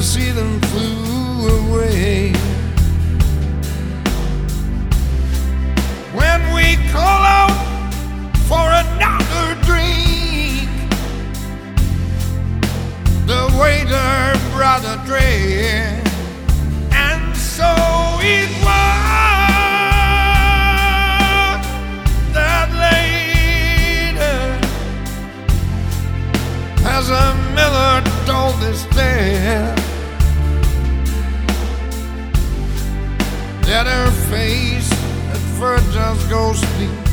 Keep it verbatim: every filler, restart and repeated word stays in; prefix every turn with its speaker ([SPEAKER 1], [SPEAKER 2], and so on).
[SPEAKER 1] see them flew away. When we call out for another drink, the waiter brought a drink, and so it was that later, as a miller told this tale, that her face at first just ghostly